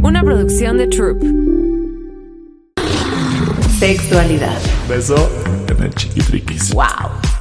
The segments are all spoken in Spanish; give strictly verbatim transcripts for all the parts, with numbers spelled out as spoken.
Una producción de Troop. Sexualidad. Beso en el chiquitriquis. Wow.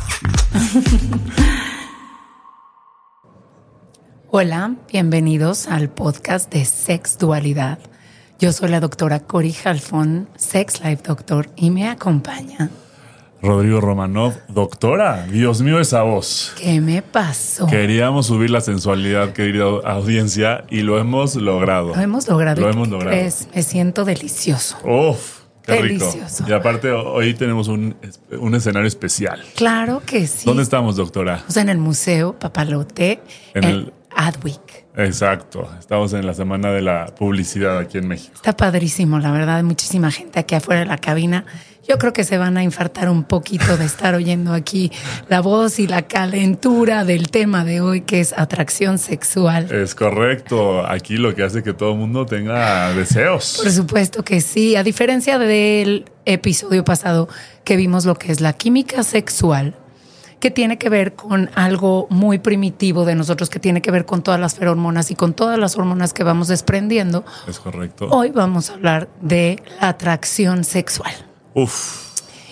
Hola, bienvenidos al podcast de Sexualidad. Yo soy la doctora Cori Halfon, Sex Life Doctor, y me acompaña Rodrigo Romanov. Doctora, Dios mío, esa voz. ¿Qué me pasó? Queríamos subir la sensualidad, querida audiencia, y lo hemos logrado. Lo hemos logrado. Lo ¿Y hemos qué logrado. crees? Me siento delicioso. Uf, qué Delicioso. rico. Y aparte, hoy tenemos un, un escenario especial. Claro que sí. ¿Dónde estamos, doctora? Estamos en el Museo Papalote, En en el- Adweek. Exacto. Estamos en la semana de la publicidad aquí en México. Está padrísimo, la verdad. Hay muchísima gente aquí afuera de la cabina. Yo creo que se van a infartar un poquito de estar oyendo aquí la voz y la calentura del tema de hoy, que es atracción sexual. Es correcto. Aquí lo que hace que todo el mundo tenga deseos. Por supuesto que sí. A diferencia del episodio pasado que vimos lo que es la química sexual, que tiene que ver con algo muy primitivo de nosotros, que tiene que ver con todas las feromonas y con todas las hormonas que vamos desprendiendo. Es correcto. Hoy vamos a hablar de la atracción sexual. Uf.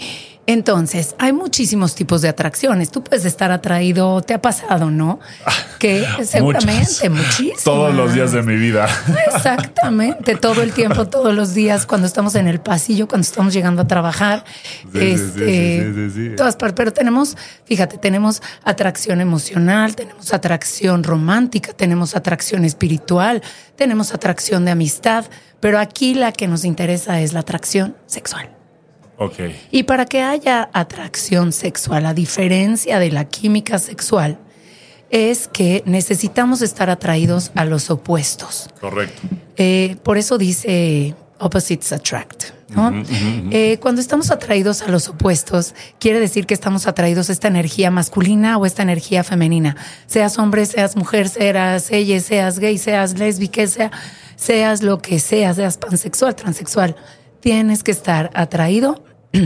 Entonces, hay muchísimos tipos de atracciones. Tú puedes estar atraído, te ha pasado, ¿no? Que seguramente, Muchas. muchísimas. Todos los días de mi vida. Exactamente, todo el tiempo, todos los días, cuando estamos en el pasillo, cuando estamos llegando a trabajar. Sí, sí, este, sí, sí, sí, sí. Todas partes. Pero tenemos, fíjate, tenemos atracción emocional, tenemos atracción romántica, tenemos atracción espiritual, tenemos atracción de amistad, pero aquí la que nos interesa es la atracción sexual. Ok. Y para que haya atracción sexual, a diferencia de la química sexual, es que necesitamos estar atraídos a los opuestos. Correcto. Eh, por eso dice opposites attract, ¿no? Ujú, ujú, ujú. Eh, cuando estamos atraídos a los opuestos, quiere decir que estamos atraídos a esta energía masculina o esta energía femenina. Seas hombre, seas mujer, seas ella, seas gay, seas lésbica, sea, seas lo que seas, seas pansexual, transexual. Tienes que estar atraído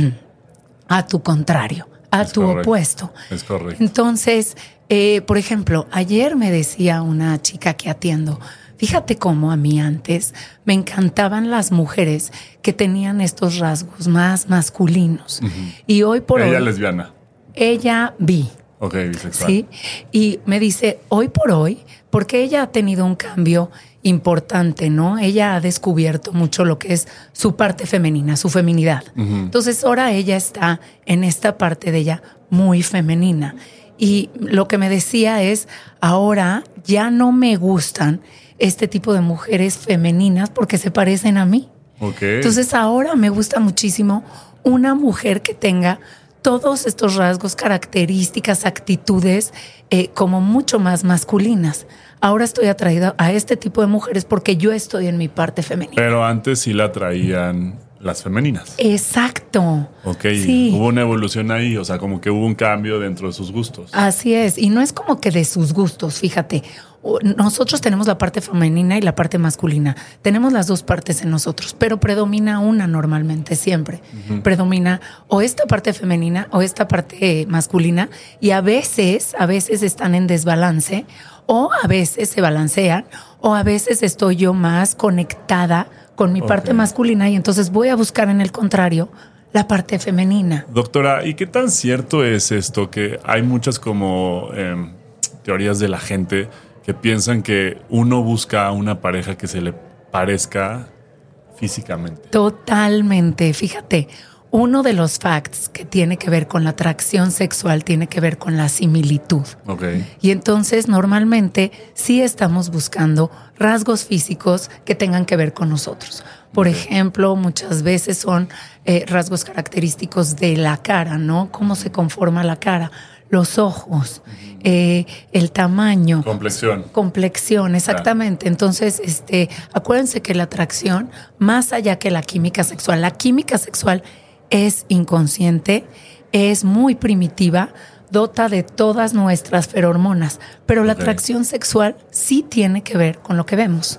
a tu contrario, a Es tu correcto. opuesto. Es correcto. Entonces, eh, por ejemplo, ayer me decía una chica que atiendo, fíjate cómo a mí antes me encantaban las mujeres que tenían estos rasgos más masculinos. Y hoy por Ella hoy, lesbiana. ella vi. Ok, bisexual. Sí, y me dice, hoy por hoy, porque ella ha tenido un cambio importante, ¿no? Ella ha descubierto mucho lo que es su parte femenina, su feminidad. Entonces ahora ella está en esta parte de ella muy femenina. Y lo que me decía es, ahora ya no me gustan este tipo de mujeres femeninas porque se parecen a mí. Ok. Entonces ahora me gusta muchísimo una mujer que tenga todos estos rasgos, características, actitudes eh, como mucho más masculinas. Ahora estoy atraída a este tipo de mujeres porque yo estoy en mi parte femenina. Pero antes sí la traían las femeninas. Exacto. Ok. Sí. Hubo una evolución ahí, o sea, como que hubo un cambio dentro de sus gustos. Así es. Y no es como que de sus gustos, fíjate. O- Nosotros tenemos la parte femenina y la parte masculina. Tenemos las dos partes en nosotros, pero predomina una normalmente, siempre. Predomina o esta parte femenina o esta parte eh, masculina. Y a veces, a veces están en desbalance, o a veces se balancean, o a veces estoy yo más conectada con mi parte Ok. masculina y entonces voy a buscar en el contrario la parte femenina. Doctora, ¿y qué tan cierto es esto? Que hay muchas como em, teorías de la gente que piensan que uno busca a una pareja que se le parezca físicamente. Totalmente. Fíjate, uno de los facts que tiene que ver con la atracción sexual tiene que ver con la similitud. Ok. Y entonces normalmente sí estamos buscando rasgos físicos que tengan que ver con nosotros. Por Ok. ejemplo, muchas veces son eh, rasgos característicos de la cara, ¿no? Cómo se conforma la cara, los ojos, eh, el tamaño. Complexión. Complexión, exactamente. Entonces, este, acuérdense que la atracción, más allá que la química sexual, la química sexual es inconsciente, es muy primitiva, dota de todas nuestras ferormonas, pero la Ok. atracción sexual sí tiene que ver con lo que vemos.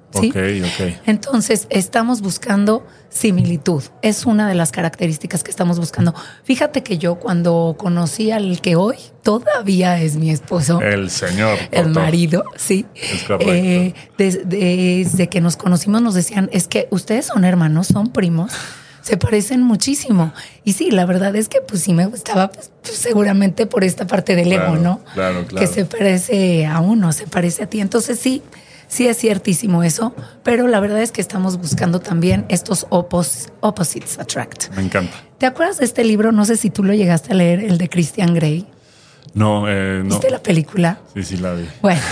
¿sí? Ok, ok. Entonces, estamos buscando similitud. Es una de las características que estamos buscando. Fíjate que yo cuando conocí al que hoy todavía es mi esposo, El señor. el doctor. marido, sí. Es correcto. Eh, des- desde que nos conocimos nos decían, es que ustedes son hermanos, son primos, se parecen muchísimo. Y sí, la verdad es que pues sí me gustaba, pues, pues, seguramente por esta parte del ego, Claro, ¿no? claro, claro. Que se parece a uno, se parece a ti. Entonces sí, sí es ciertísimo eso, pero la verdad es que estamos buscando también estos opos- opposites attract. Me encanta. ¿Te acuerdas de este libro? No sé si tú lo llegaste a leer, el de Christian Grey. No, eh, no. ¿Viste la película? Sí, sí, la vi. Bueno.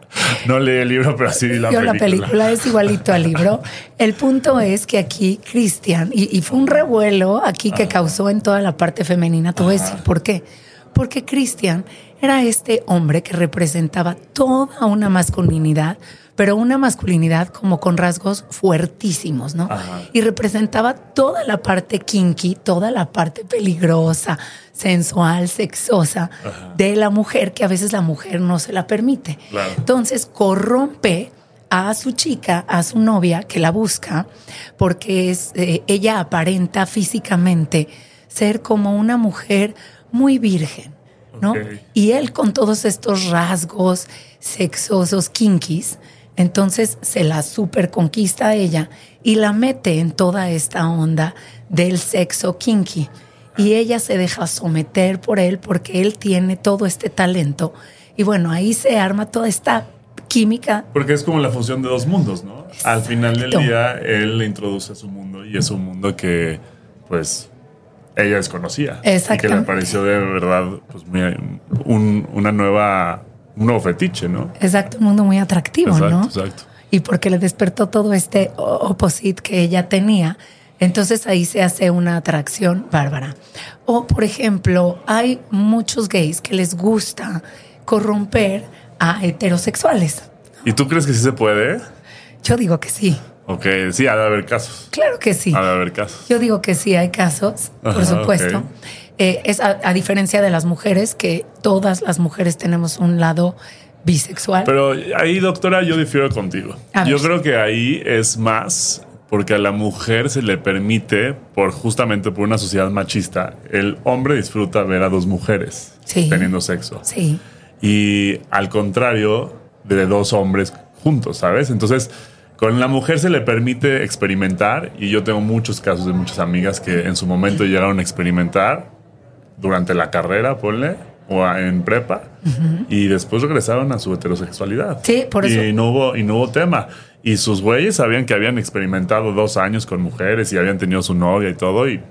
No leí el libro, pero sí vi la Yo película. la película es igualito al libro. El punto es que aquí Christian, y, y fue un revuelo aquí que causó en toda la parte femenina, te voy a decir por qué. Porque Christian era este hombre que representaba toda una masculinidad, pero una masculinidad como con rasgos fuertísimos, ¿no? Ajá. Y representaba toda la parte kinky, toda la parte peligrosa, sensual, sexosa Ajá. de la mujer, que a veces la mujer no se la permite. Claro. Entonces corrompe a su chica, a su novia que la busca, porque es, eh, ella aparenta físicamente ser como una mujer muy virgen, ¿no? Ok. Y él con todos estos rasgos sexosos, kinkies, entonces se la super conquista a ella y la mete en toda esta onda del sexo kinky. Y ella se deja someter por él porque él tiene todo este talento. Y bueno, ahí se arma toda esta química. Porque es como la fusión de dos mundos, ¿no? Exacto. Al final del día, él le introduce a su mundo y es un mundo que, pues, ella desconocía. Y que le Exactamente. pareció de verdad, pues, muy- un, una nueva, un nuevo fetiche, ¿no? Exacto, un mundo muy atractivo, Exacto, ¿no? exacto. Y porque le despertó todo este o- opposite que ella tenía. Entonces ahí se hace una atracción bárbara. O, por ejemplo, hay muchos gays que les gusta corromper a heterosexuales. ¿Y tú crees que sí se puede? Yo digo que sí. Ok, sí, ha de haber casos. Claro que sí. Ha de haber casos. Yo digo que sí hay casos, por Ajá, supuesto. ok. Eh, es a, a diferencia de las mujeres, que todas las mujeres tenemos un lado bisexual. Pero ahí, doctora, yo difiero contigo. A ver. Yo creo que ahí es más porque a la mujer se le permite, por justamente por una sociedad machista, el hombre disfruta ver a dos mujeres Sí. teniendo sexo. Sí, Y al contrario de dos hombres juntos, ¿sabes? Entonces, con la mujer se le permite experimentar y yo tengo muchos casos de muchas amigas que en su momento llegaron a experimentar durante la carrera, ponle, o a- en prepa, y después regresaron a su heterosexualidad. Sí, por eso. Y no hubo, y no hubo tema. Y sus güeyes sabían que habían experimentado dos años con mujeres y habían tenido su novia y todo, y,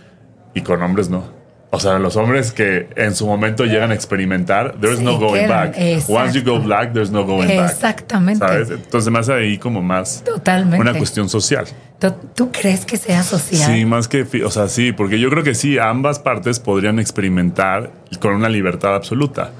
y con hombres no. O sea, los hombres que en su momento llegan a experimentar, there's Sí, no going quedan, back. Once you go exacto. black, there's no going back. Exactamente. ¿Sabes? Entonces me hace ahí como más Totalmente. una cuestión social. ¿Tú, tú crees que sea social? Sí, más que, fi- o sea, sí, porque yo creo que sí, ambas partes podrían experimentar con una libertad absoluta.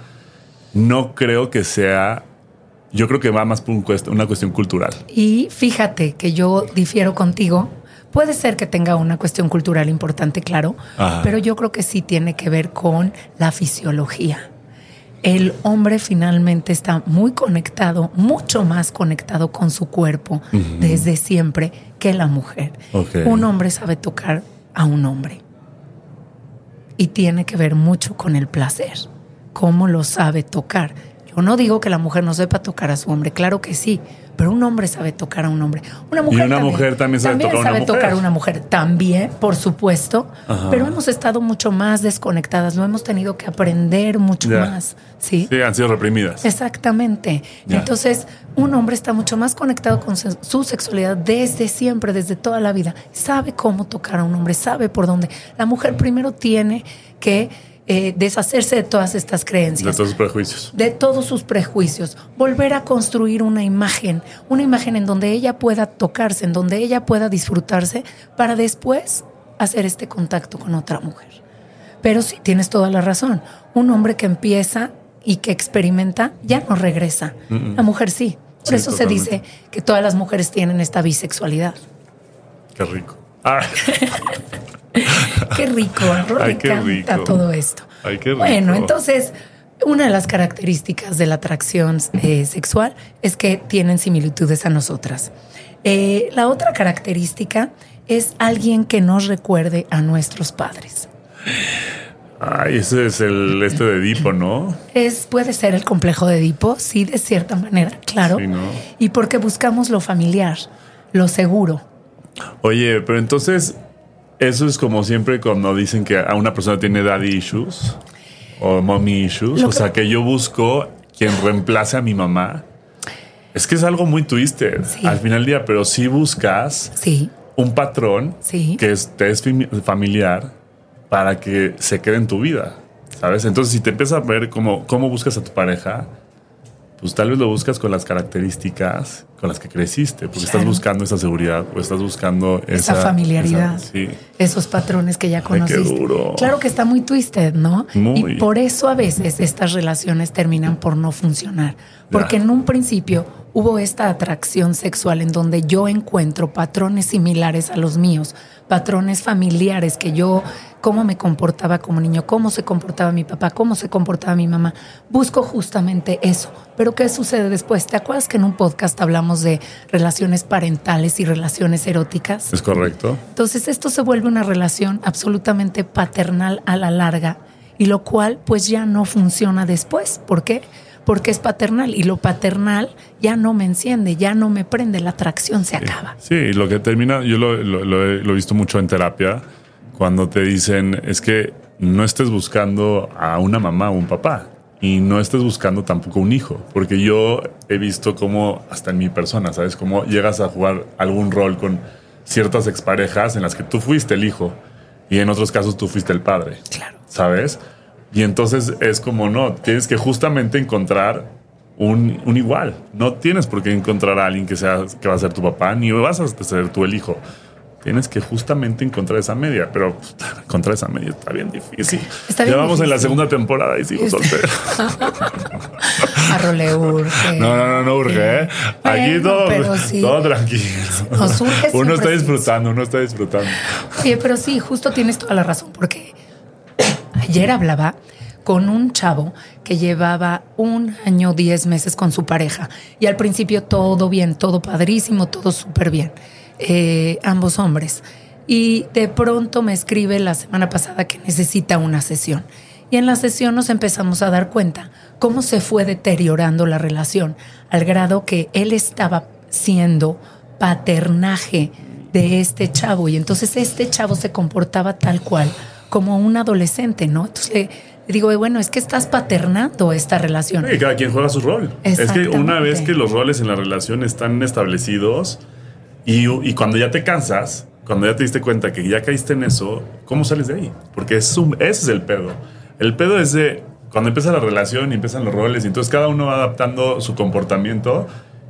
No creo que sea, yo creo que va más por un cuest- una cuestión cultural. Y fíjate que yo difiero contigo. Puede ser que tenga una cuestión cultural importante, claro, Ajá. pero yo creo que sí tiene que ver con la fisiología. El hombre finalmente está muy conectado, mucho más conectado con su cuerpo desde siempre que la mujer. Ok. Un hombre sabe tocar a un hombre y tiene que ver mucho con el placer, cómo lo sabe tocar. Yo no digo que la mujer no sepa tocar a su hombre, claro que sí, pero un hombre sabe tocar a un hombre. Una mujer una mujer también sabe tocar a una sabe mujer. tocar a una mujer, también, por supuesto, Ajá. pero hemos estado mucho más desconectadas, lo hemos tenido que aprender mucho Ya. más, ¿sí? Sí, han sido reprimidas. Exactamente. Ya. Entonces, un hombre está mucho más conectado con se- su sexualidad desde siempre, desde toda la vida. Sabe cómo tocar a un hombre, sabe por dónde. La mujer primero tiene que eh, deshacerse de todas estas De creencias, todos sus prejuicios. de todos sus prejuicios, volver a construir una imagen, una imagen en donde ella pueda tocarse, en donde ella pueda disfrutarse, para después hacer este contacto con otra mujer. Pero sí, tienes toda la razón. Un hombre que empieza y que experimenta ya no regresa. Mm-mm. La mujer sí. Por Sí, eso totalmente. se dice que todas las mujeres tienen esta bisexualidad. Qué rico. Ah, Qué rico, ¿no? Ay, Me qué encanta rico. todo esto. Ay, qué rico. Bueno, entonces, Una de las características de la atracción eh, sexual es que tienen similitudes a nosotras. Eh, la otra característica es alguien que nos recuerde a nuestros padres. Ay, ese es el este de Edipo, ¿no? Es, puede ser el complejo de Edipo, sí, de cierta manera, claro. Sí, ¿no? Y porque buscamos lo familiar, lo seguro. Oye, pero entonces, eso es como siempre cuando dicen que a una persona tiene daddy issues o mommy issues. Lo o que... sea, que yo busco quien reemplace a mi mamá. Es que es algo muy twisted Sí. al final del día, pero sí buscas Sí, un patrón Sí. que es, te es fami- familiar para que se quede en tu vida, ¿sabes? Entonces, si te empiezas a ver cómo, cómo buscas a tu pareja, pues tal vez lo buscas con las características con las que creciste, porque Claro. estás buscando esa seguridad o estás buscando esa, esa familiaridad, esa- sí. esos patrones que ya Ay, qué conociste. duro. Claro que está muy twisted, ¿no? Muy. Y por eso a veces estas relaciones terminan por no funcionar. Porque Ya. en un principio hubo esta atracción sexual en donde yo encuentro patrones similares a los míos, patrones familiares que yo, cómo me comportaba como niño, cómo se comportaba mi papá, cómo se comportaba mi mamá. Busco justamente eso. Pero ¿qué sucede después? ¿Te acuerdas que en un podcast hablamos de relaciones parentales y relaciones eróticas? ¿Es correcto? Entonces esto se vuelve una relación absolutamente paternal a la larga y lo cual pues ya no funciona después. ¿Por qué? Porque es paternal y lo paternal ya no me enciende, ya no me prende, la atracción se acaba. Sí, lo que termina, yo lo, lo- lo he, lo he visto mucho en terapia, cuando te dicen es que no estés buscando a una mamá o un papá y no estés buscando tampoco un hijo, porque yo he visto cómo hasta en mi persona, ¿sabes? Cómo llegas a jugar algún rol con ciertas exparejas en las que tú fuiste el hijo y en otros casos tú fuiste el padre, Claro. ¿sabes? Y entonces es como, no, tienes que justamente encontrar un, un igual. No tienes por qué encontrar a alguien que, sea, que va a ser tu papá, ni vas a ser tú el hijo. Tienes que justamente encontrar esa media, pero pues, encontrar esa media está bien difícil. Está ya bien vamos en la difícil. segunda temporada y sigo soltero. A Role urge. No, no, no, no urge, ¿eh? Aquí Bueno, todo, pero sí. todo tranquilo. Nos urge Uno siempre, está sí. disfrutando, uno está disfrutando. Oye, pero sí, justo tienes toda la razón, porque ayer hablaba con un chavo que llevaba un año, diez meses con su pareja. Y al principio todo bien, todo padrísimo, todo súper bien. Eh, ambos hombres. Y de pronto me escribe la semana pasada que necesita una sesión. Y en la sesión nos empezamos a dar cuenta cómo se fue deteriorando la relación, al grado que él estaba siendo paternaje de este chavo. Y entonces este chavo se comportaba tal cual como un adolescente, ¿no? Entonces le, le digo, bueno, es que estás paternando esta relación. Sí, cada quien juega su rol. Es que Exactamente. una vez que los roles en la relación están establecidos y, y cuando ya te cansas, cuando ya te diste cuenta que ya caíste en eso, ¿cómo sales de ahí? Porque es un, ese es el pedo. El pedo es de cuando empieza la relación y empiezan los roles y entonces cada uno va adaptando su comportamiento.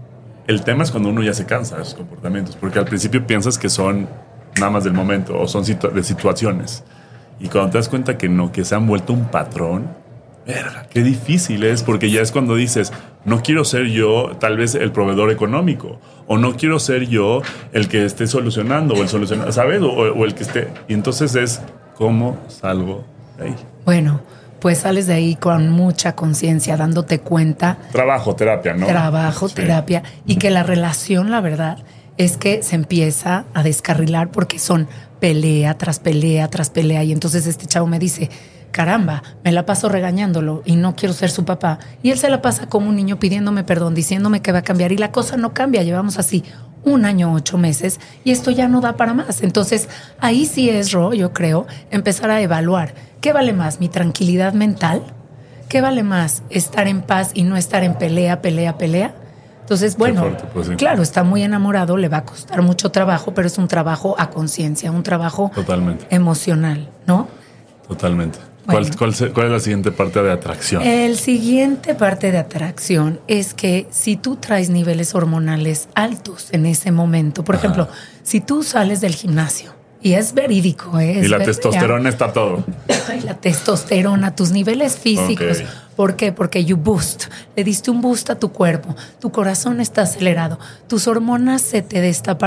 El tema es cuando uno ya se cansa de sus comportamientos, porque al principio piensas que son nada más del momento o son situ- de situaciones. Y cuando te das cuenta que no, que se han vuelto un patrón, verga, qué difícil es, porque ya es cuando dices, no quiero ser yo tal vez el proveedor económico, o no quiero ser yo el que esté solucionando, o el solucionador, ¿sabes? O, o el que esté. Y entonces es, ¿cómo salgo de ahí? Bueno, pues sales de ahí con mucha conciencia, dándote cuenta. Trabajo, terapia, ¿no? Trabajo, Sí. terapia, y que la relación, la verdad, es que se empieza a descarrilar porque son pelea tras pelea tras pelea. Y entonces este chavo me dice, caramba, me la paso regañándolo y no quiero ser su papá. Y él se la pasa como un niño pidiéndome perdón, diciéndome que va a cambiar. Y la cosa no cambia, llevamos así un año, ocho meses, y esto ya no da para más. Entonces, ahí sí es, Ro, yo creo, empezar a evaluar. ¿Qué vale más, mi tranquilidad mental? ¿Qué vale más, estar en paz y no estar en pelea, pelea, pelea? Entonces, bueno, fuerte, pues, sí. claro, está muy enamorado, le va a costar mucho trabajo, pero es un trabajo a conciencia, un trabajo Totalmente, emocional, ¿no? totalmente. Bueno. ¿Cuál, cuál, se- ¿Cuál es la siguiente parte de atracción? El siguiente parte de atracción es que si tú traes niveles hormonales altos en ese momento, por Ajá. ejemplo, si tú sales del gimnasio, y es verídico, ¿eh? Es y la ver- testosterona está todo. Ay, la testosterona, tus niveles físicos. Ok. ¿Por qué? Porque you boost. Le diste un boost a tu cuerpo. Tu corazón está acelerado. Tus hormonas se te destaparon.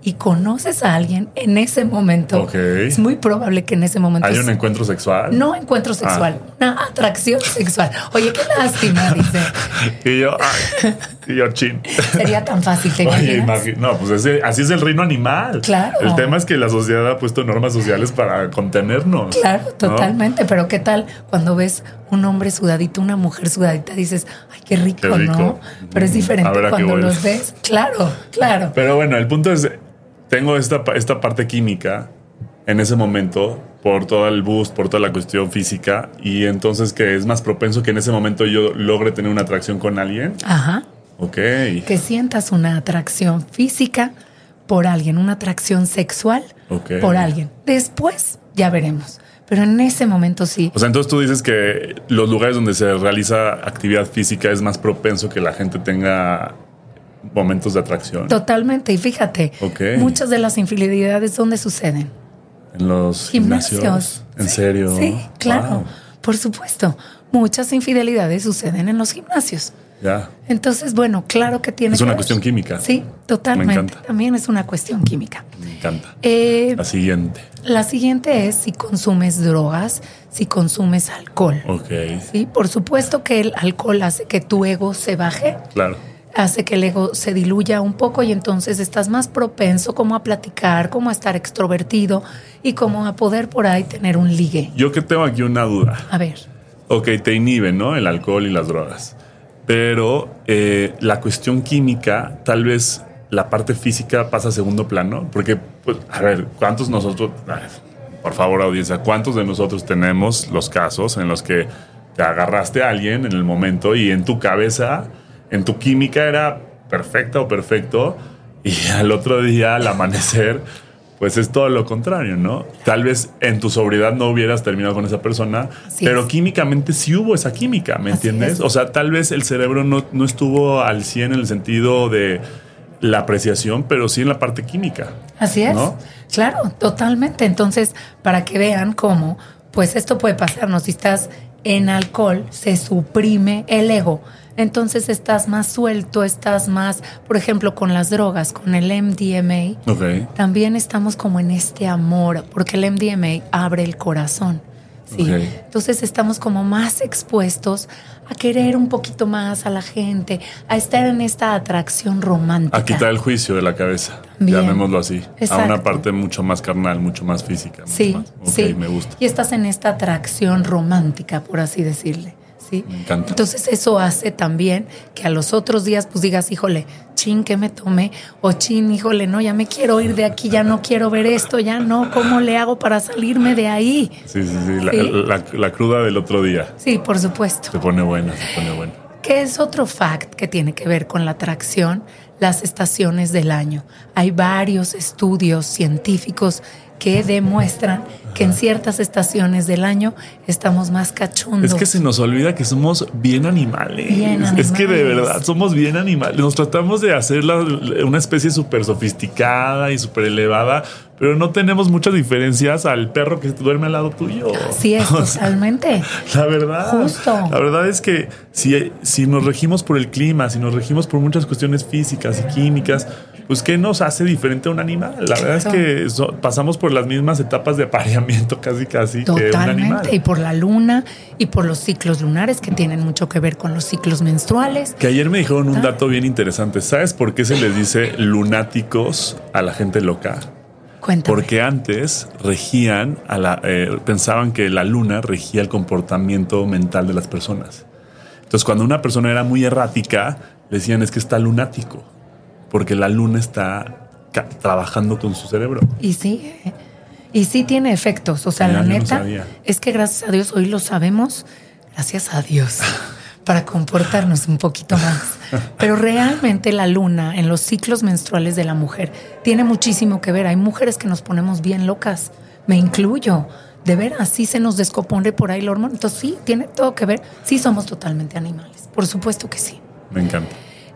y conoces a alguien en ese momento, Ok. es muy probable que en ese momento... ¿Hay un encuentro sexual? No encuentro sexual, Ah. una atracción sexual. Oye, qué lástima, dice. Y yo, ay, y yo, chin. Sería tan fácil, ¿te Oye, imaginas? imagi- no, pues ese- así es el reino animal. Claro. El tema es que la sociedad ha puesto normas sociales para contenernos. Claro, ¿no? totalmente. Pero ¿qué tal cuando ves un hombre sudadito, una mujer sudadita? Dices, ay, qué rico, Qué rico. ¿no? Pero es A diferente ver a qué cuando huele. los ves. Claro, claro. Pero bueno, el punto es, tengo esta, pa- esta parte química en ese momento por todo el boost, por toda la cuestión física, y entonces que es más propenso que en ese momento yo logre tener una atracción con alguien. Ajá. Ok. Que sientas una atracción física por alguien, una atracción sexual Ok. por alguien. Después ya veremos. Pero en ese momento sí. O sea, entonces tú dices que los lugares donde se realiza actividad física es más propenso que la gente tenga momentos de atracción. Totalmente. Y fíjate, Ok. muchas de las infidelidades, ¿dónde suceden? En los Gimnasios. gimnasios. ¿En Sí, serio? Sí, claro. Wow. Por supuesto. Muchas infidelidades suceden en los gimnasios. Ya. Entonces, bueno, claro que tiene Es que una ver. cuestión química. Sí, totalmente. Me encanta. También es una cuestión química. Me encanta. Eh, La siguiente. la siguiente es si consumes drogas, si consumes alcohol. Ok. Sí, por supuesto que el alcohol hace que tu ego se baje, Claro. hace que el ego se diluya un poco y entonces estás más propenso como a platicar, como a estar extrovertido y como a poder por ahí tener un ligue. Yo que tengo aquí una duda. A ver, Ok, te inhiben, ¿no? El alcohol y las drogas. Pero eh, la cuestión química, tal vez la parte física pasa a segundo plano. Porque, pues, a ver, ¿cuántos nosotros, ay, por favor, audiencia, cuántos de nosotros tenemos los casos en los que te agarraste a alguien en el momento y en tu cabeza, en tu química era perfecta o perfecto y al otro día, al amanecer, pues es todo lo contrario, ¿no? Tal vez en tu sobriedad no hubieras terminado con esa persona, Así pero es. químicamente sí hubo esa química, ¿me Así entiendes? es. O sea, tal vez el cerebro no, no estuvo al cien en el sentido de la apreciación, pero sí en la parte química. así es. ¿No? Claro, totalmente. Entonces, para que vean cómo, pues esto puede pasarnos. Si estás en alcohol, se suprime el ego. Entonces estás más suelto, estás más, por ejemplo, con las drogas, con el M D M A. Ok. También estamos como en este amor, porque el M D M A abre el corazón. Sí. Ok. Entonces estamos como más expuestos a querer un poquito más a la gente, a estar en esta atracción romántica. A quitar el juicio de la cabeza, Bien. llamémoslo así. Exacto. A una parte mucho más carnal, mucho más física. mucho Sí, más. Ok, sí. me gusta. Y estás en esta atracción romántica, por así decirle. Sí. Me encanta. Entonces eso hace también que a los otros días pues digas, híjole, chin, ¿qué me tomé? O chin, híjole, no, ya me quiero ir de aquí, ya no quiero ver esto, ya no, ¿cómo le hago para salirme de ahí? Sí, sí, sí. La, Sí. la- la cruda del otro día Sí, por supuesto. se pone buena, se pone buena. ¿Qué es otro fact que tiene que ver con la atracción? Las estaciones del año. Hay varios estudios científicos que demuestran que en ciertas estaciones del año estamos más cachondos. Es que se nos olvida que somos bien animales. Bien Es que de animales. verdad somos bien animales. Nos tratamos de hacer la- una especie súper sofisticada y súper elevada, pero no tenemos muchas diferencias al perro que duerme al lado tuyo. Así es, O sea, totalmente. la verdad. Justo. La verdad es que si, si nos regimos por el clima, si nos regimos por muchas cuestiones físicas y químicas, pues ¿qué nos hace diferente a un animal? La verdad es Claro. que so- pasamos por las mismas etapas de apareamiento casi casi que un animal. Totalmente. Y por la luna y por los ciclos lunares que tienen mucho que ver con los ciclos menstruales. Que ayer me dijeron un Ah. dato bien interesante. ¿Sabes por qué se les dice lunáticos a la gente loca? Cuéntame. Porque antes regían, a la, eh, pensaban que la luna regía el comportamiento mental de las personas. Entonces, cuando una persona era muy errática, decían es que está lunático, porque la luna está ca- trabajando con su cerebro. Y sí, eh, y sí tiene efectos. O sea, Mira, la yo no neta sabía. es que gracias a Dios hoy lo sabemos, gracias a Dios, para comportarnos un poquito más. Pero realmente la luna en los ciclos menstruales de la mujer tiene muchísimo que ver. Hay mujeres que nos ponemos bien locas, me incluyo. De veras, sí se nos descompone por ahí el hormona. Entonces sí, tiene todo que ver. Sí somos totalmente animales, por supuesto que sí. Me encanta.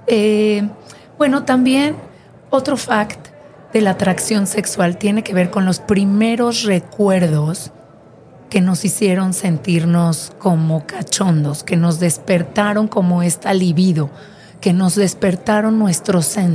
Eh, bueno, también otro fact de la atracción sexual tiene que ver con los primeros recuerdos que nos hicieron sentirnos como cachondos, que nos despertaron como esta libido, que nos despertaron nuestros senses.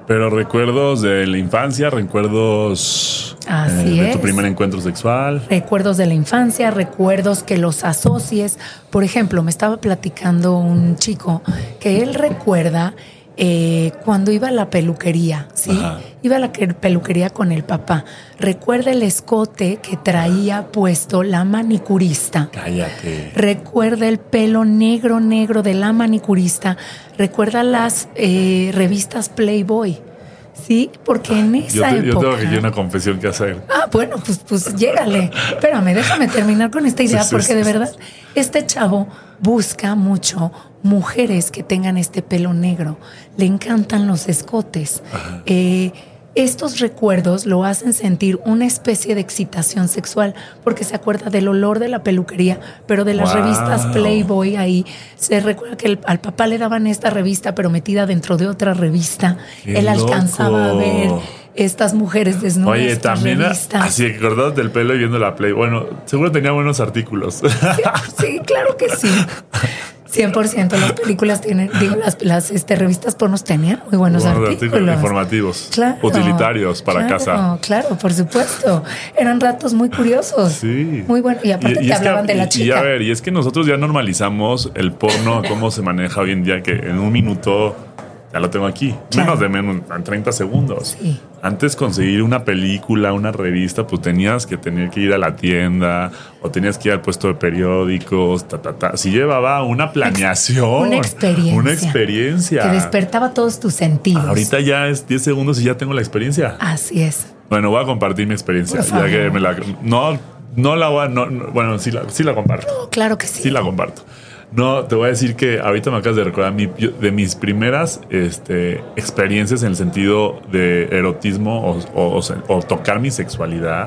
Pero recuerdos de la infancia, recuerdos Así eh, de es. tu primer encuentro sexual. Recuerdos de la infancia, recuerdos que los asocies. Por ejemplo, me estaba platicando un chico que él recuerda eh, cuando iba a la peluquería, ¿sí? Ajá. Iba a la que- peluquería con el papá. Recuerda el escote que traía puesto la manicurista. Cállate. Recuerda el pelo negro, negro de la manicurista. Recuerda las eh, revistas Playboy. Sí, porque en Yo, esa te- yo época. tengo aquí una confesión que hacer. Ah, bueno, pues, pues llégale. Espérame, déjame terminar con esta idea, Sí, sí, porque sí, de sí, verdad, sí. este chavo busca mucho mujeres que tengan este pelo negro. Le encantan los escotes. Eh, estos recuerdos lo hacen sentir una especie de excitación sexual, porque se acuerda del olor de la peluquería, pero de las Wow. revistas Playboy ahí. Se recuerda que el- al papá le daban esta revista, pero metida dentro de otra revista. ¡Qué Él alcanzaba a loco! ver estas mujeres desnudas. Oye, estas también revistas. así que acordás del pelo y viendo la Play. Bueno, seguro tenía buenos artículos. Sí, claro que sí. cien por ciento las películas tienen, digo, las, las este, revistas pornos tenían muy buenos, Buenos artículos. informativos, Claro, utilitarios para claro, casa. Claro, por supuesto. Eran ratos muy curiosos. Sí. Muy bueno. Y aparte te es que- hablaban de la y- chica. Y a ver, y es que nosotros ya normalizamos el porno, cómo se maneja hoy en día, que en un minuto ya lo tengo aquí. Claro. Menos de menos, en treinta segundos. Sí. Antes conseguir una película, una revista, pues tenías que tener que ir a la tienda o tenías que ir al puesto de periódicos, ta, ta, ta. Si llevaba una planeación. Una experiencia. Una experiencia. Que despertaba todos tus sentidos. Ahorita ya es diez segundos y ya tengo la experiencia. Así es. Bueno, voy a compartir mi experiencia. Por favor. Ya que me la, no, no la voy a. no- no- bueno, sí la, sí la comparto. Oh, claro que sí. Sí la comparto. No, te voy a decir que ahorita me acabas de recordar mi- yo- de mis primeras este, experiencias en el sentido de erotismo o, o- o se- o tocar mi sexualidad.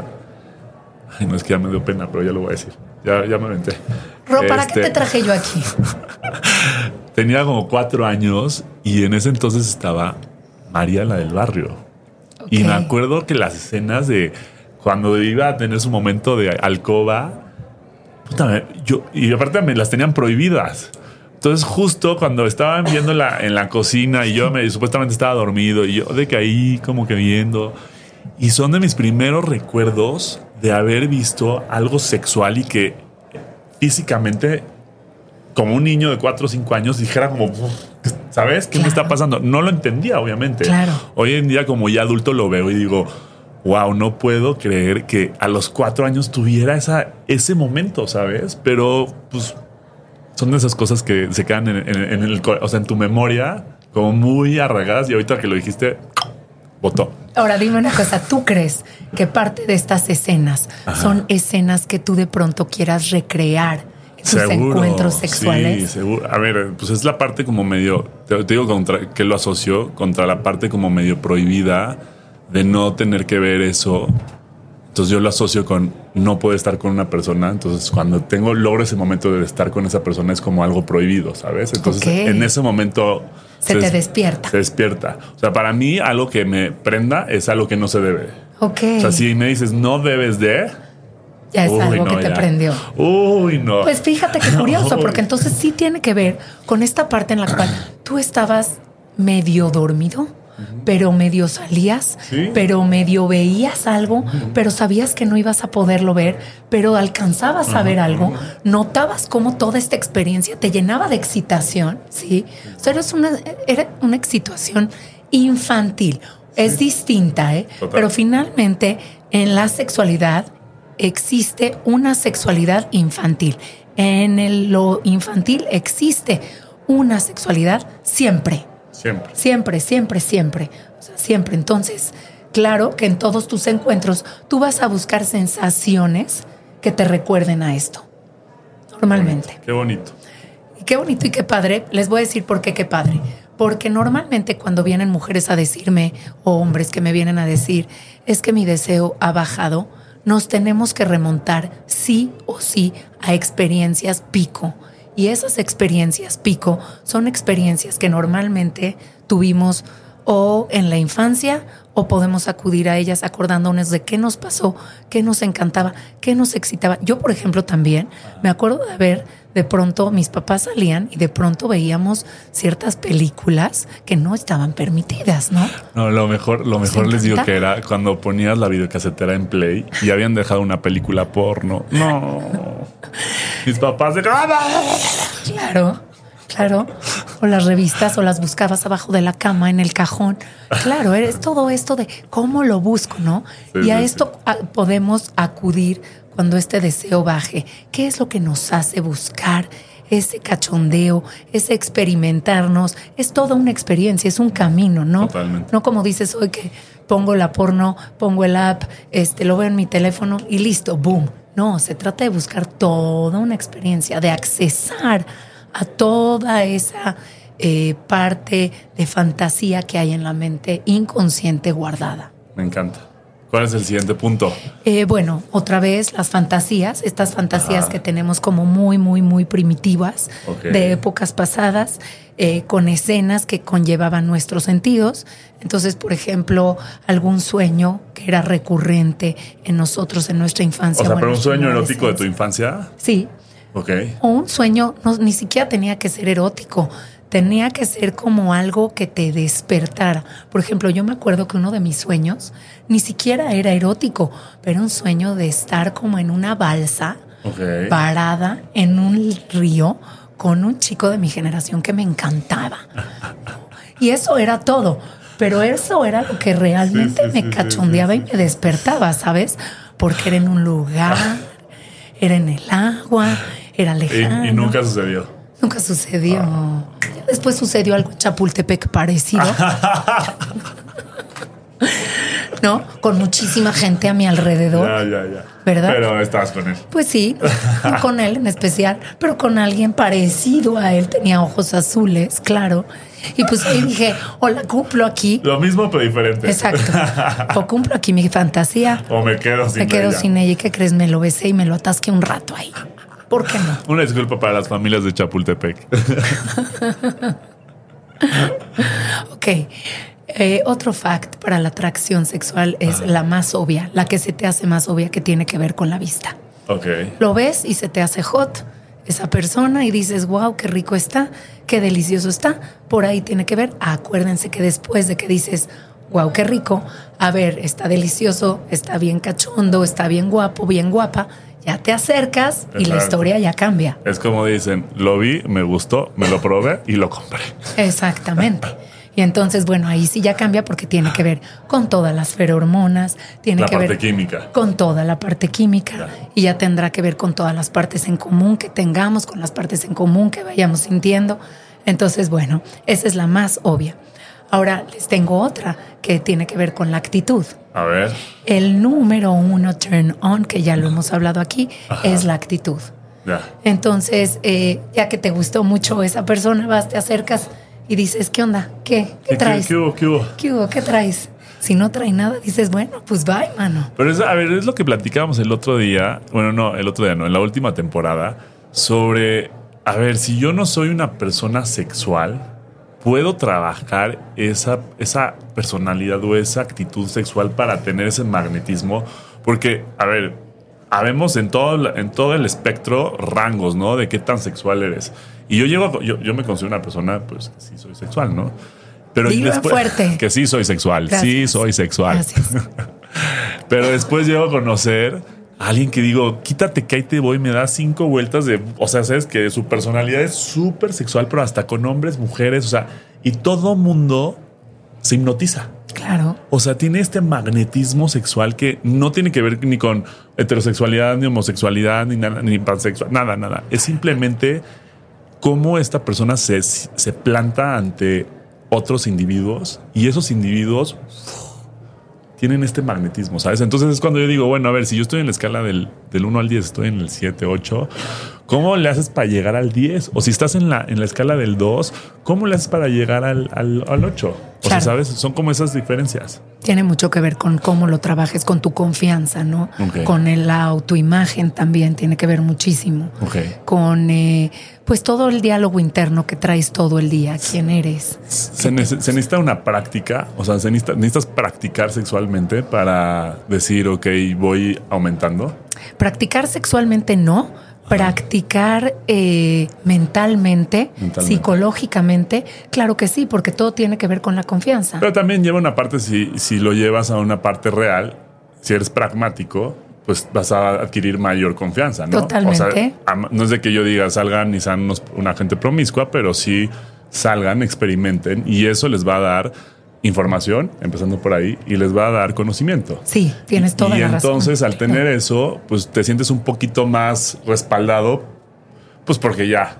Ay, no es que ya me dio pena, pero ya lo voy a decir. Ya, ya me aventé. Ro, ¿para Este, qué te traje yo aquí? Tenía como cuatro años y en ese entonces estaba María, la del barrio. Y Ok. me acuerdo que las escenas de cuando iba a tener su momento de alcoba, puta, yo, y aparte me las tenían prohibidas. Entonces, justo cuando estaban viendo la, en la cocina y yo me supuestamente estaba dormido y yo de que ahí como que viendo. Y son de mis primeros recuerdos de haber visto algo sexual y que físicamente, como un niño de cuatro o cinco años, dijera como, ¿sabes? ¿Qué me Claro. está pasando? No lo entendía, obviamente. Claro. Hoy en día, como ya adulto, lo veo y digo, wow, no puedo creer que a los cuatro años tuviera esa, ese momento, ¿sabes? Pero, pues, son de esas cosas que se quedan en, en- en el, co- o sea, en tu memoria, como muy arraigadas y ahorita que lo dijiste, botó. Ahora dime una cosa, ¿tú crees que parte de estas escenas son escenas que tú de pronto quieras recrear en tus encuentros sexuales? Sí, seguro. A ver, pues es la parte como medio, te, te digo contra, que lo asocio contra la parte como medio prohibida de no tener que ver eso. Entonces yo lo asocio con no poder estar con una persona. Entonces cuando tengo logro ese momento de estar con esa persona es como algo prohibido, ¿sabes? Entonces Ok. en ese momento Se te despierta. Se despierta. O sea, para mí algo que me prenda es algo que no se debe. Ok. O sea, si me dices no debes de, Ya es uy, algo no, que te ya. prendió. Uy, no. Pues fíjate qué curioso, Uy. porque entonces sí tiene que ver con esta parte en la cual tú estabas medio dormido, pero medio salías, Sí. pero medio veías algo, pero sabías que no ibas a poderlo ver, pero alcanzabas a ver algo, notabas cómo toda esta experiencia te llenaba de excitación, ¿sí? O sea, eres una, era una excitación infantil. Es distinta, ¿eh? Total. Pero finalmente en la sexualidad existe una sexualidad infantil. En el- lo infantil existe una sexualidad siempre. Siempre. Siempre, siempre, siempre. O sea, siempre. Entonces, claro que en todos tus encuentros tú vas a buscar sensaciones que te recuerden a esto. Normalmente. Qué bonito. Y qué bonito y qué padre. Les voy a decir por qué qué padre. Porque normalmente cuando vienen mujeres a decirme, o hombres que me vienen a decir, es que mi deseo ha bajado, nos tenemos que remontar sí o sí a experiencias pico. Y esas experiencias pico son experiencias que normalmente tuvimos o en la infancia o podemos acudir a ellas acordándonos de qué nos pasó, qué nos encantaba, qué nos excitaba. Yo, por ejemplo, también me acuerdo de haber de pronto mis papás salían y de pronto veíamos ciertas películas que no estaban permitidas, ¿no? No, lo mejor, lo mejor les digo que era cuando ponías la videocasetera en play y habían dejado una película porno. No. Mis papás de... Claro, claro. O las revistas o las buscabas abajo de la cama en el cajón. Claro, es todo esto de cómo lo busco, ¿no? Sí, y a sí, esto sí. podemos acudir cuando este deseo baje. ¿Qué es lo que nos hace buscar ese cachondeo, ese experimentarnos? Es toda una experiencia, es un camino, ¿no? Totalmente. No como dices hoy que pongo la porno, pongo el app, este, lo veo en mi teléfono y listo, boom. No, se trata de buscar toda una experiencia, de accesar a toda esa eh, parte de fantasía que hay en la mente inconsciente guardada. Me encanta. ¿Cuál es el siguiente punto? Eh, bueno, otra vez las fantasías, estas fantasías Ajá. que tenemos como muy, muy, muy primitivas, okay. de épocas pasadas, eh, con escenas que conllevaban nuestros sentidos. Entonces, por ejemplo, algún sueño que era recurrente en nosotros, en nuestra infancia. O sea, ¿pero un sueño erótico de tu infancia? Sí. Ok. O un sueño, no, ni siquiera tenía que ser erótico. Tenía que ser como algo que te despertara. Por ejemplo, yo me acuerdo que uno de mis sueños ni siquiera era erótico, pero un sueño de estar como en una balsa, okay. parada en un río con un chico de mi generación que me encantaba. Y eso era todo. Pero eso era lo que realmente sí, sí, me sí, cachondeaba sí, sí, sí. y me despertaba, ¿sabes? Porque era en un lugar, era en el agua, era lejano. Y, y nunca sucedió. Nunca sucedió. Ah. Después sucedió algo en Chapultepec parecido. ¿No? Con muchísima gente a mi alrededor. Ya, ya, ya. ¿Verdad? Pero estabas con él. Pues sí, no con él en especial, pero con alguien parecido a él. Tenía ojos azules, claro. Y pues ahí dije, o la cumplo aquí. Lo mismo, pero diferente. Exacto. O cumplo aquí mi fantasía. O me quedo sin ella. Me quedo ella. sin ella. ¿Y qué crees? Me lo besé y me lo atasqué un rato ahí. ¿Por qué no? Una disculpa para las familias de Chapultepec. Ok. Eh, otro fact para la atracción sexual es ah. la más obvia, la que se te hace más obvia, que tiene que ver con la vista. Ok. Lo ves y se te hace hot esa persona y dices, wow, qué rico está, qué delicioso está. Por ahí tiene que ver. Acuérdense que después de que dices, wow, qué rico, a ver, está delicioso, está bien cachondo, está bien guapo, bien guapa, ya te acercas Exacto. y la historia ya cambia. Es como dicen, lo vi, me gustó, me lo probé y lo compré. Exactamente. Y entonces, bueno, ahí sí ya cambia porque tiene que ver con todas las ferormonas, tiene la que ver química. con toda la parte química ya. y ya tendrá que ver con todas las partes en común que tengamos, con las partes en común que vayamos sintiendo. Entonces, bueno, esa es la más obvia. Ahora les tengo otra que tiene que ver con la actitud. A ver. El número uno turn on, que ya lo hemos hablado aquí, Ajá. es la actitud. Ya. Entonces, eh, ya que te gustó mucho esa persona, vas, te acercas y dices, ¿qué onda? ¿Qué? ¿Qué traes? ¿Qué, qué hubo? ¿Qué hubo? ¿Qué hubo? ¿Qué traes? Si no trae nada, dices, bueno, pues bye, mano. Pero es, a ver, es lo que platicábamos el otro día. Bueno, no, el otro día no, en la última temporada. Sobre, a ver, si yo no soy una persona sexual, ¿puedo trabajar esa, esa personalidad o esa actitud sexual para tener ese magnetismo? Porque, a ver, habemos en todo, en todo el espectro rangos, ¿no? De qué tan sexual eres. Y yo llego, a, yo, yo me considero una persona, pues, que sí soy sexual, ¿no? Pero Dilo después, fuerte. Que sí soy sexual, Gracias. sí soy sexual. Gracias. Pero después llego a conocer a alguien que digo, quítate que ahí te voy, me da cinco vueltas de... O sea, sabes que su personalidad es súper sexual, pero hasta con hombres, mujeres, o sea, y todo mundo se hipnotiza. Claro. O sea, tiene este magnetismo sexual que no tiene que ver ni con heterosexualidad, ni homosexualidad, ni, nada, ni pansexual, nada, nada. Es simplemente cómo esta persona se, se planta ante otros individuos y esos individuos uf, tienen este magnetismo, ¿sabes? Entonces es cuando yo digo, bueno, a ver, si yo estoy en la escala del, del uno al diez, estoy en el siete, ocho, ¿cómo le haces para llegar al diez? O si estás en la, en la escala del dos, ¿cómo le haces para llegar al, al, al ocho? O claro. sea, ¿sabes? Son como esas diferencias. Tiene mucho que ver con cómo lo trabajes, con tu confianza, ¿no? Okay. Con el, la autoimagen también tiene que ver muchísimo. Okay. Con, eh, pues, todo el diálogo interno que traes todo el día. ¿Quién eres? Se, nece- se necesita una práctica, o sea, se necesita, necesitas practicar sexualmente para decir, ok, voy aumentando. Practicar sexualmente no. Practicar eh, mentalmente, mentalmente, psicológicamente, claro que sí, porque todo tiene que ver con la confianza. Pero también lleva una parte, si, si lo llevas a una parte real, si eres pragmático, pues vas a adquirir mayor confianza, ¿no? Totalmente. O sea, no es de que yo diga salgan y sean unos, una gente promiscua, pero sí salgan, experimenten y eso les va a dar información, empezando por ahí, y les va a dar conocimiento. Sí, tienes toda y la razón. Y entonces, al tener eso, pues te sientes un poquito más respaldado, pues porque ya...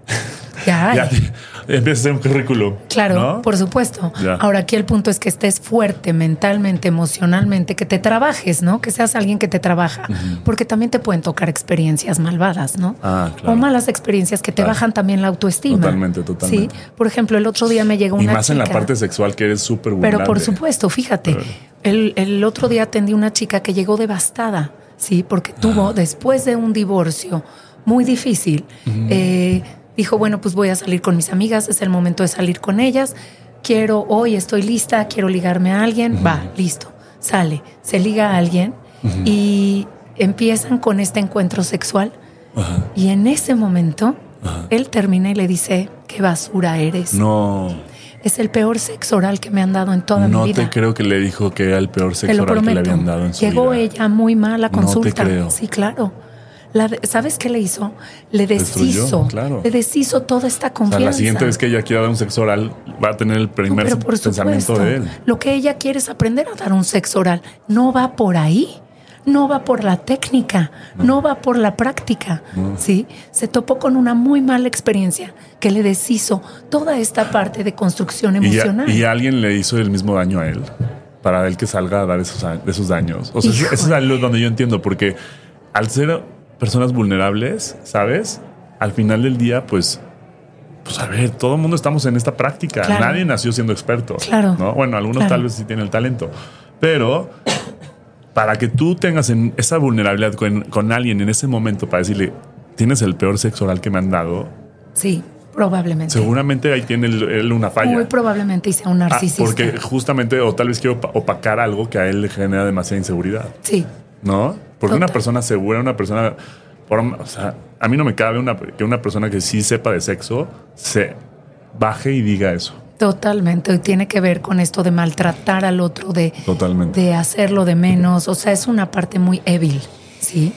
Ya, ya empieza a ser un currículum. Claro, ¿no? Por supuesto. Ya. Ahora aquí el punto es que estés fuerte mentalmente, emocionalmente, que te trabajes, ¿no? Que seas alguien que te trabaja. Uh-huh. Porque también te pueden tocar experiencias malvadas, ¿no? Ah, claro. O malas experiencias que te claro. bajan también la autoestima. Totalmente, totalmente. Sí. Por ejemplo, el otro día me llegó una chica. Y más chica, en la parte sexual que eres súper vulnerable. Pero por supuesto, fíjate. Pero... El, el otro día atendí una chica que llegó devastada, ¿sí? Porque tuvo, ah. después de un divorcio muy difícil, uh-huh. eh, dijo, bueno, pues voy a salir con mis amigas, es el momento de salir con ellas. Quiero, hoy estoy lista, quiero ligarme a alguien. Uh-huh. Va, listo. Sale, se liga a alguien uh-huh. y empiezan con este encuentro sexual. Uh-huh. Y en ese momento, uh-huh. él termina y le dice, qué basura eres. No. Es el peor sexo oral que me han dado en toda no mi vida. No te creo que le dijo que era el peor sexo oral que le habían dado en su Llegó vida. ella muy mal a consulta. No te creo. Sí, claro. La de, ¿Sabes qué le hizo? Le deshizo, Destruyó, claro. le deshizo toda esta confianza. O sea, la siguiente vez que ella quiera dar un sexo oral va a tener el primer no, pensamiento supuesto, de él. Lo que ella quiere es aprender a dar un sexo oral. No va por ahí, no va por la técnica, no, no va por la práctica. No. ¿Sí? Se topó con una muy mala experiencia que le deshizo toda esta parte de construcción emocional. Y, a, y alguien le hizo el mismo daño a él para él que salga a dar esos, esos daños. O sea, eso es algo donde yo entiendo, porque al ser personas vulnerables, ¿sabes? Al final del día, pues, pues a ver, todo el mundo estamos en esta práctica. Claro. Nadie nació siendo experto. Claro. ¿no? Bueno, algunos claro. tal vez sí tienen el talento. Pero para que tú tengas en esa vulnerabilidad con, con alguien en ese momento para decirle, tienes el peor sexo oral que me han dado. Sí, probablemente. Seguramente ahí tiene él, él una falla. Muy probablemente sea un narcisista. Ah, porque justamente, o tal vez quiero opacar algo que a él le genera demasiada inseguridad. Sí. ¿No? Porque Total. Una persona segura, una persona... Por, o sea, a mí no me cabe una, que una persona que sí sepa de sexo se baje y diga eso. Totalmente. Y tiene que ver con esto de maltratar al otro, de, Totalmente. de hacerlo de menos. O sea, es una parte muy débil, ¿sí?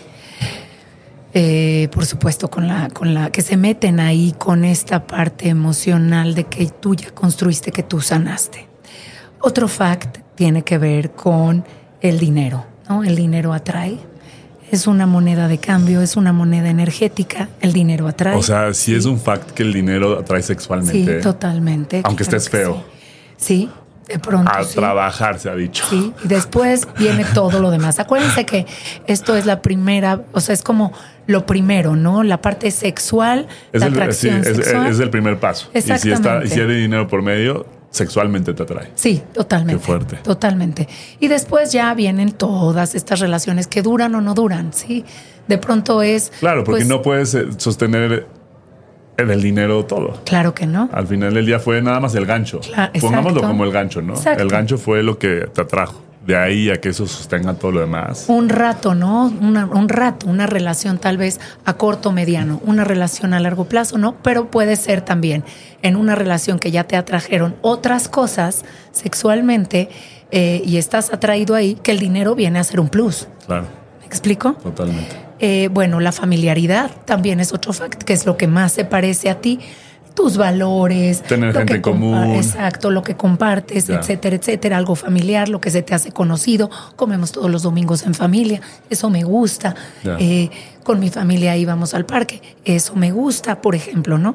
Eh, por supuesto, con la, con la que se meten ahí con esta parte emocional de que tú ya construiste, que tú sanaste. Otro fact tiene que ver con el dinero, ¿no? El dinero atrae. Es una moneda de cambio, es una moneda energética. El dinero atrae. O sea, sí, sí. Es un fact que el dinero atrae sexualmente. Sí, totalmente. Aunque claro estés feo. Sí. sí, de pronto. A sí. trabajar, se ha dicho. Sí, y después viene todo lo demás. Acuérdense que esto es la primera, o sea, es como lo primero, ¿no? La parte sexual, es la el, atracción sí, sexual. Es, es el primer paso. Exactamente. Y si, está, y si hay dinero por medio, sexualmente te atrae. Sí, totalmente. Qué fuerte. Totalmente. Y después ya vienen todas estas relaciones que duran o no duran, ¿sí? De pronto es... Claro, porque pues, no puedes sostener en el dinero todo. Claro que no. Al final del día fue nada más el gancho. Claro, Pongámoslo como el gancho, ¿no? Exacto. El gancho fue lo que te atrajo. De ahí a que eso sostenga todo lo demás. Un rato, ¿no? Una, un rato, una relación tal vez a corto, mediano, una relación a largo plazo, ¿no? Pero puede ser también en una relación que ya te atrajeron otras cosas sexualmente eh, y estás atraído ahí, que el dinero viene a ser un plus. Claro. ¿Me explico? Totalmente. Eh, bueno, la familiaridad también es otro fact, que es lo que más se parece a ti. Tus valores. Tener gente en común. Exacto, lo que compartes, ya. etcétera, etcétera. Algo familiar, lo que se te hace conocido. Comemos todos los domingos en familia. Eso me gusta. Eh, con mi familia íbamos al parque. Eso me gusta, por ejemplo, ¿no?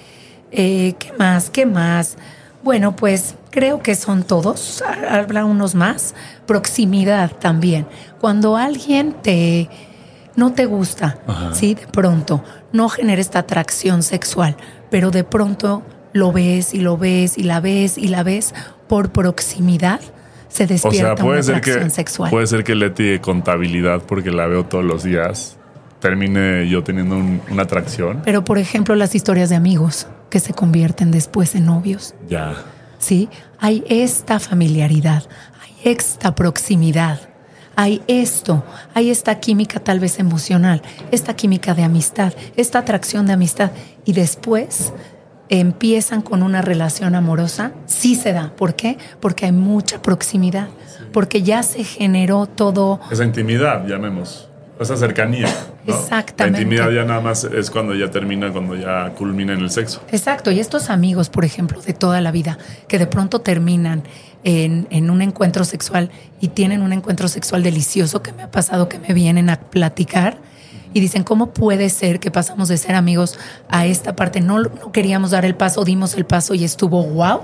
Eh, ¿Qué más? ¿Qué más? Bueno, pues creo que son todos. Habrá unos más. Proximidad también. Cuando alguien te... no te gusta, Ajá. ¿sí? De pronto, no genera esta atracción sexual, pero de pronto lo ves y lo ves y la ves y la ves por proximidad, se despierta o sea, puede una ser atracción que, sexual. Puede ser que Leti de contabilidad, porque la veo todos los días, termine yo teniendo un, una atracción. Pero, por ejemplo, las historias de amigos que se convierten después en novios. Ya. Sí, hay esta familiaridad, hay esta proximidad. hay esto, hay esta química tal vez emocional, esta química de amistad, esta atracción de amistad, y después empiezan con una relación amorosa, sí se da. ¿Por qué? Porque hay mucha proximidad, sí. Porque ya se generó todo. Esa intimidad, llamemos, esa cercanía, ¿no? Exactamente. La intimidad ya nada más es cuando ya termina, cuando ya culmina en el sexo. Exacto, y estos amigos, por ejemplo, de toda la vida, que de pronto terminan en, en un encuentro sexual y tienen un encuentro sexual delicioso, que me ha pasado que me vienen a platicar y dicen, ¿cómo puede ser que pasamos de ser amigos a esta parte? No, no queríamos dar el paso, dimos el paso y estuvo wow.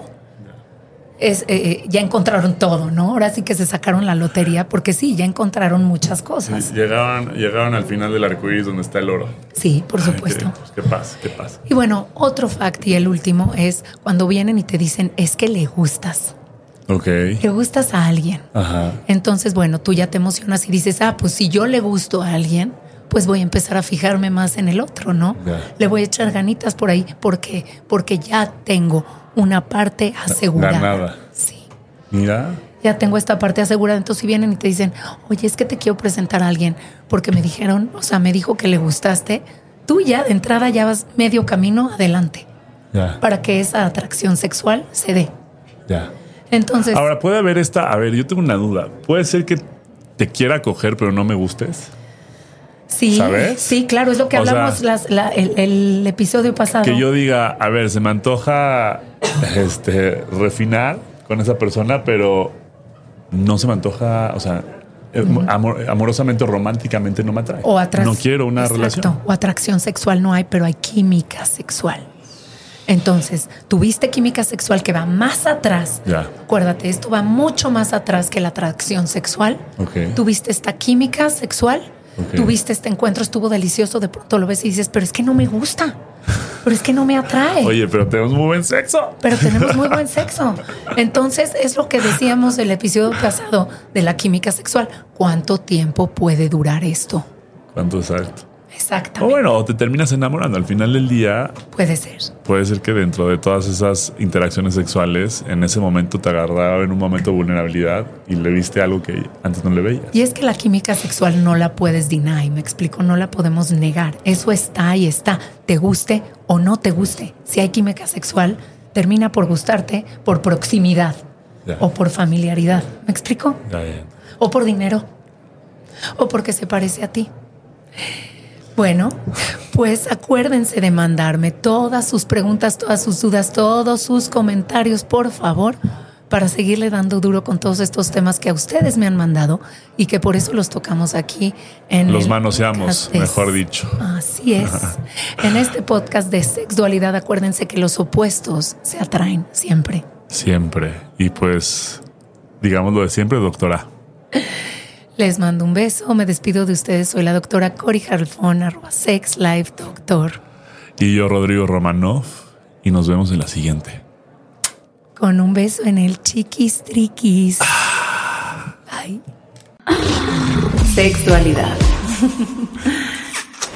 Es, eh, ya encontraron todo, ¿no? Ahora sí que se sacaron la lotería, porque sí, ya encontraron muchas cosas. Sí, llegaron, llegaron al final del arcoíris donde está el oro. Sí, por supuesto. Ay, ¿qué, ¿Qué pasa? ¿Qué pasa? Y bueno, otro fact y el último es cuando vienen y te dicen, es que le gustas. Ok. Le gustas a alguien. Ajá. Entonces, bueno, tú ya te emocionas y dices, ah, pues si yo le gusto a alguien, pues voy a empezar a fijarme más en el otro, ¿no? Yeah. Le voy a echar ganitas por ahí. ¿Por qué? Porque ya tengo una parte asegurada. Ganada. Sí. Mira. Ya tengo esta parte asegurada. Entonces, si vienen y te dicen, oye, es que te quiero presentar a alguien porque me dijeron, o sea, me dijo que le gustaste, tú ya de entrada ya vas medio camino adelante. Ya. Para que esa atracción sexual se dé. Ya. Entonces. Ahora, puede haber esta. A ver, yo tengo una duda. Puede ser que te quiera coger, pero no me gustes. Sí, ¿sabes? Sí, claro, es lo que o hablamos sea, las, la, el, el episodio pasado. Que yo diga, a ver, se me antoja este, refinar con esa persona, pero no se me antoja, o sea, uh-huh. amor, amorosamente o románticamente no me atrae. O atrac- no quiero una exacto, relación. O atracción sexual no hay, pero hay química sexual. Entonces, tuviste química sexual que va más atrás. Ya. Acuérdate, esto va mucho más atrás que la atracción sexual. Okay. Tuviste esta química sexual. Okay. Tuviste este encuentro, estuvo delicioso, de pronto lo ves y dices, pero es que no me gusta, pero es que no me atrae. Oye, pero tenemos muy buen sexo. Pero tenemos muy buen sexo. Entonces es lo que decíamos el episodio pasado de la química sexual. ¿Cuánto tiempo puede durar esto? ¿Cuánto exacto? Exactamente. O bueno, o te terminas enamorando. Al final del día... Puede ser. Puede ser que dentro de todas esas interacciones sexuales, en ese momento te agarraba en un momento de vulnerabilidad y le viste algo que antes no le veías. Y es que la química sexual no la puedes deny, me explico, no la podemos negar. Eso está y está, te guste o no te guste. Si hay química sexual, termina por gustarte por proximidad ya. O por familiaridad. ¿Me explico? Ya, ya. O por dinero. O porque se parece a ti. Bueno, pues acuérdense de mandarme todas sus preguntas, todas sus dudas, todos sus comentarios, por favor, para seguirle dando duro con todos estos temas que a ustedes me han mandado y que por eso los tocamos aquí en los el manoseamos, de, mejor dicho. Así es. En este podcast de sexualidad, acuérdense que los opuestos se atraen siempre. Siempre. Y pues, digámoslo de siempre, doctora. Les mando un beso, me despido de ustedes. Soy la doctora Cori Jarlfón, arroba Sex Life Doctor. Y yo, Rodrigo Romanov, y nos vemos en la siguiente. Con un beso en el chiquis triquis. Ah. Ay. Sexualidad.